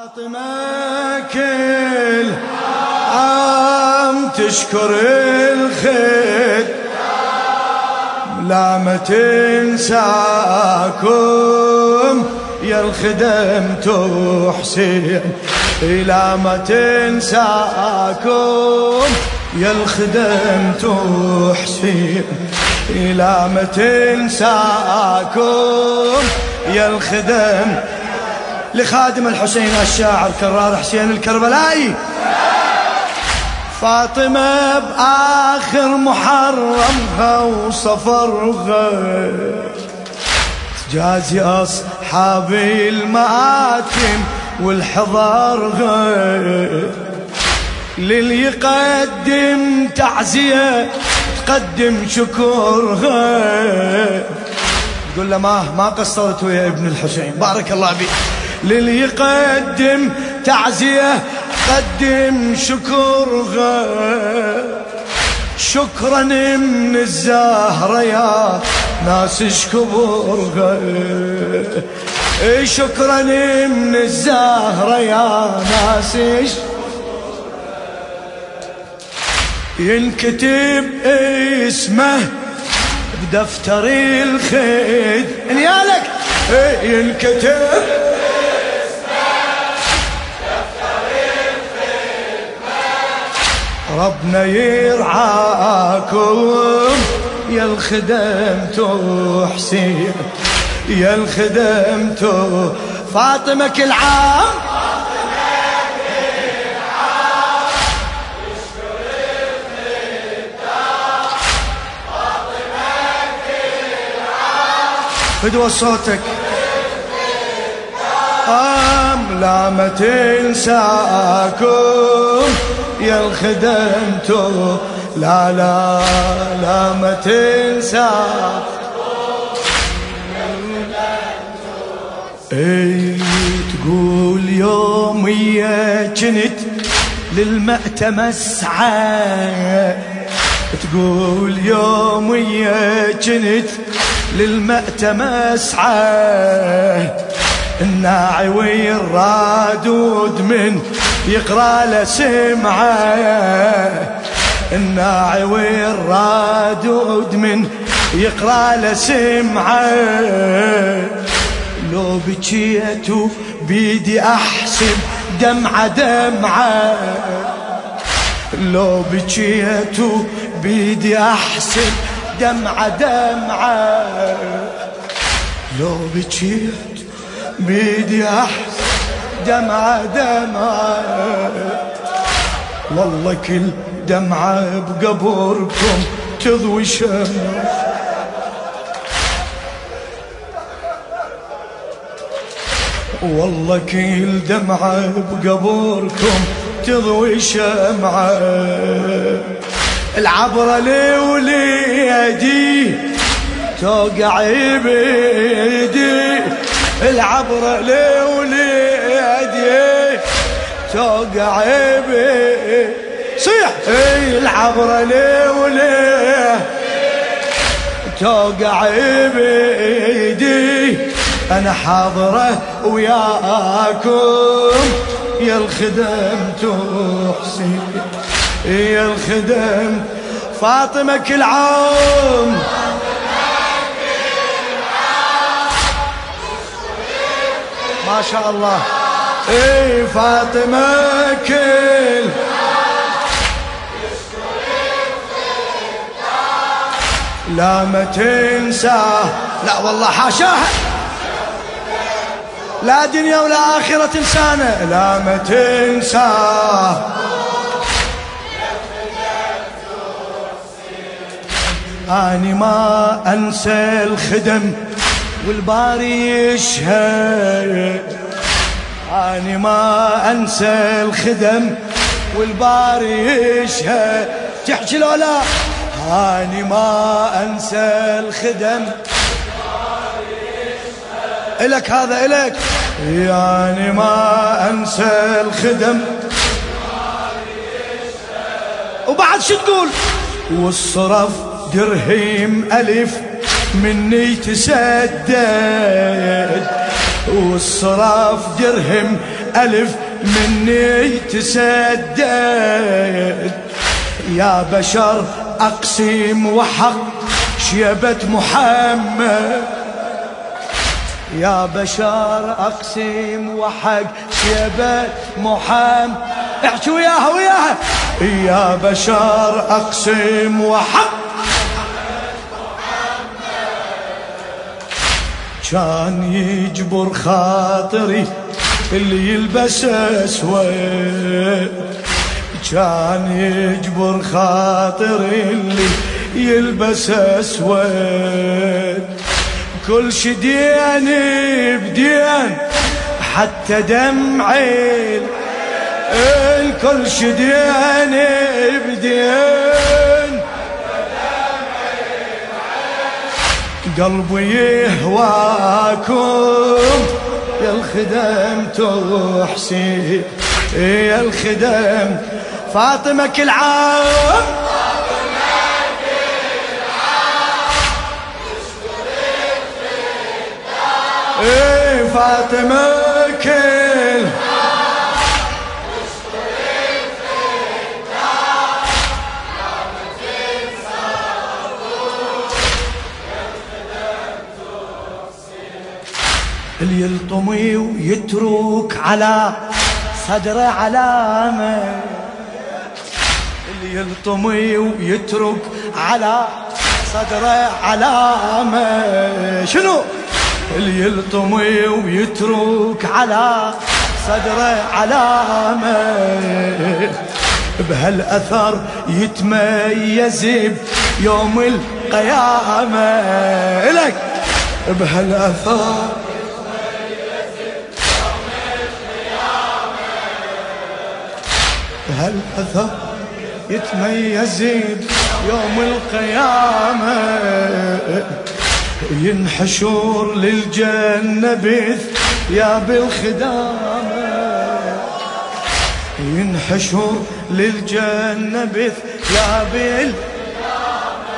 فاطمة كل عام تشكر الخير لا ما تنساكم يا الخدم حسين لا ما تنساكم يا الخدم حسين لا ما تنساكم يا الخدم. لخادم الحسين الشاعر كرار حسين الكربلائي. فاطمة بآخر محرمها وصفرها تجازي أصحابي المآتم والحضارها للي يقدم تعزية تقدم شكرها تقول له ما قصرت ويا ابن الحسين بارك الله بك. للي يقدم تعزية قدم شكرها شكرا من الزهرة يا ناس اشكرها شكرا من الزهرة يا ناس ينكتب اسمه بدفتر الخير انيالك ينكتب ربنا يرعاكم يا الخدم حسين يا الخدم فاطمة كل عام فدوى صوتك لا ما تنساكم يا الخدم لا لا لا ما تنساكم تقول يومية كنت للمأتم اسعى تقول يومية كنت للمأتم اسعى الناعي والرادود من يقرأ له سمعه الناعي والرادود من يقرأ له سمعه لو بكيت بيدي أحسب دمعة دمعة لو بكيت بيدي أحسب دمعة دمعة لو بكيت بيدي أحسب دمعة دمعة والله كل دمعة بقبركم تضوي شمس والله كل دمعة بقبركم تضوي شمعة العبرة لوليدي توقع بيدي العبرة لوليدي توقع بيدي صيح العبرة لوليدي توقع بيدي أنا حاضرة وياكم يا الخدم حسين يا الخدم فاطمة كل عام ما شاء الله فاطمة كل لا ما تنسى لا والله حاشاها لا دنيا ولا آخرة تنسانا لا ما تنسى أني ما أنسى الخدم والباري يشهد أني ما أنسى الخدم والباري يشهد تحكي لو لا أني ما أنسى الخدم إلك هذا إلك يعني ما أنسى الخدم وبعد شو تقول والصرف درهم ألف مني تسدد والصراف درهم ألف مني تسدد. يا بشر أقسم وحق شيبة محمد، يا بشر أقسم وحق شيبة محمد. احكي وياها وياها. يا بشر أقسم وحق كان يجبر خاطري اللي يلبس أسود، كان يجبر خاطري اللي يلبس أسود. كل شي دين بدين حتى دمعي، كل شي دين بدين قلبي يهواكم يا الخدم تحسين، يا الخدم فاطمة كل عام فاطمة كل اللي يلطمي ويترك على صدره علامة، اللي يلطمي ويترك على صدره علامة. شنو؟ اللي يلطمي ويترك على صدره علامة، بهالأثر يتميز بيوم القيامة. إلك بهالأثر بهالأثر يتميز بيوم القيامة. ينحشر للجنة بثياب الخدامة، ينحشر للجنة بثياب الخدامة.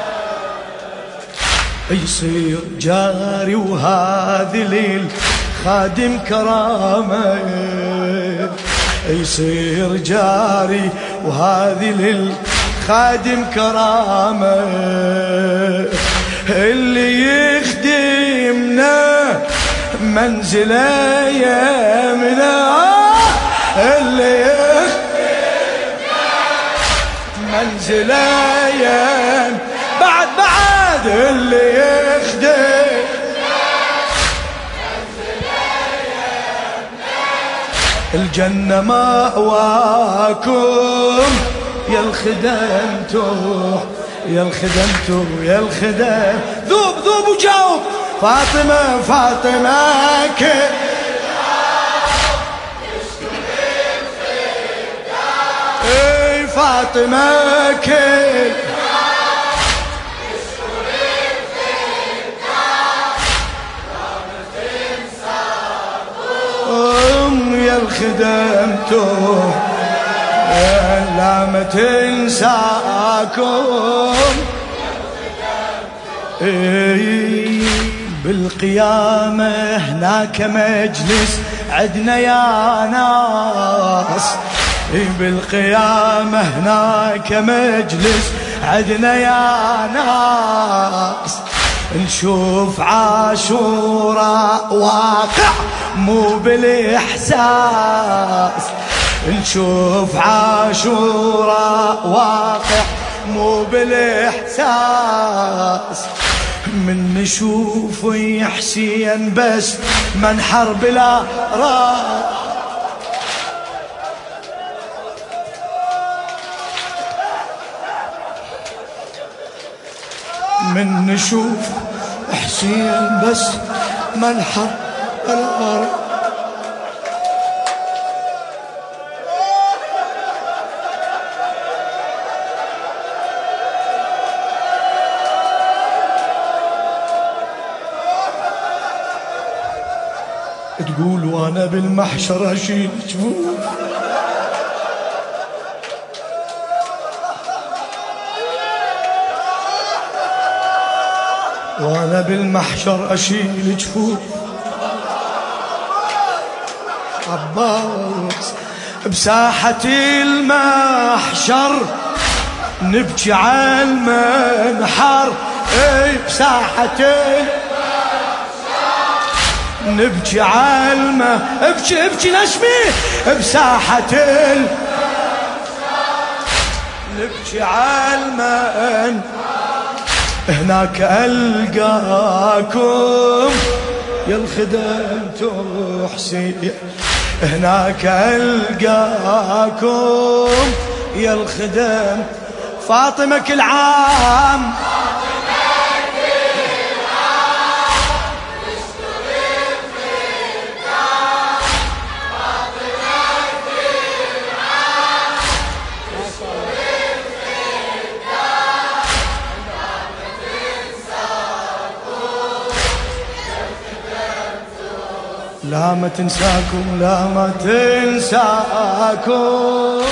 يصير جاري وهذه للخادم كرامة، يصير جاري وهذه للخادم كرامة. اللي يخدمنا منزله يمنا، اللي يخدمنا منزله يم بعد اللي يخدمنا منزله يمنا. الجنة مأواكم يا الخدم يا الخدم يا الخدم. ذوب ذوب وجاوب. فاطمة فاطمة كل اي فاطمة كل يا الخدم لا ما تنساكم. بالقيامة هناك مجلس عدنا يا ناس، بالقيامة هناك مجلس عدنا يا ناس. نشوف عاشوراء واقع مو بالإحساس، نشوف عاشوراء واقع مو بالإحساس. من نشوف يا حسين بس منحر بلا راس، من نشوف حسين بس منحر بلا راس. تقول وانا بالمحشر اشيل جفوف، وانا بالمحشر اشيل جفوف. عباس بساحة المحشر نبكي على المنحر. اي بساحة نبكي على ابكي نشمي بساحة نبكي على المن. هناك ألقاكم يا الخدم تحسين، هناك ألقاكم يا الخدم. فاطمة كل عام لا ما تنساكم، لا ما تنساكم.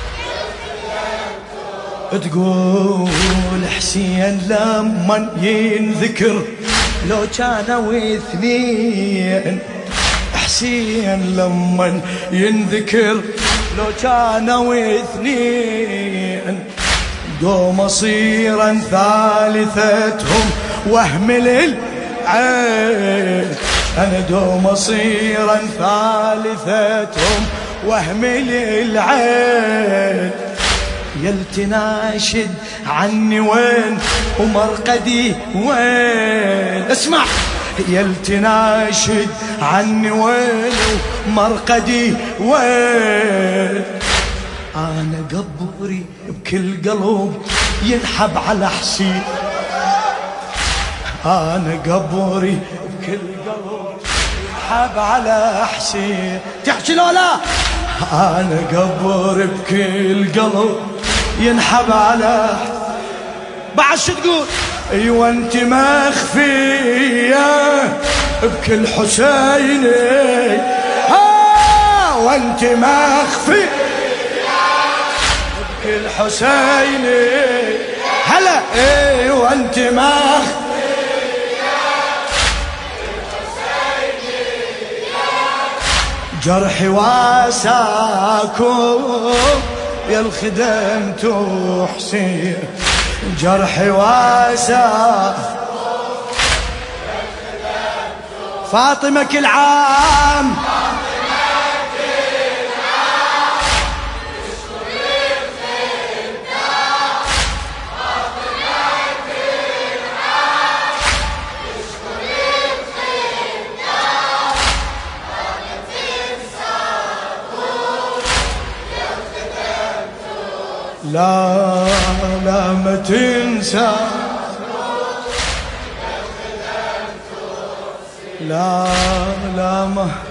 تقول حسين لمن ينذكر لو كانوا اثنين، حسين لمن ينذكر لو كانوا اثنين. دوم مصيرا ثالثتهم واهمل العين. أنا دوم مصيرا ثالثتهم واهمل العين. يلتناشد عني وين ومرقدي وين. اسمع يلتناشد عني وين ومرقدي وين. أنا قبري بكل قلب ينحب على حسين، أنا قبري بكل قلب ينحب على حسين. تحكي لولا أنا قبري بكل قلب ينحب على بعد شو تقول. ايوه انت مخفية بكل حسيني، وانت مخفية بكل حسيني. هلا ايوه انت مخفية جرحي واساكم يا الخدم تحسين. جرحي واسا فاطمة كل عام لا لا ما تنسى، لا لا ما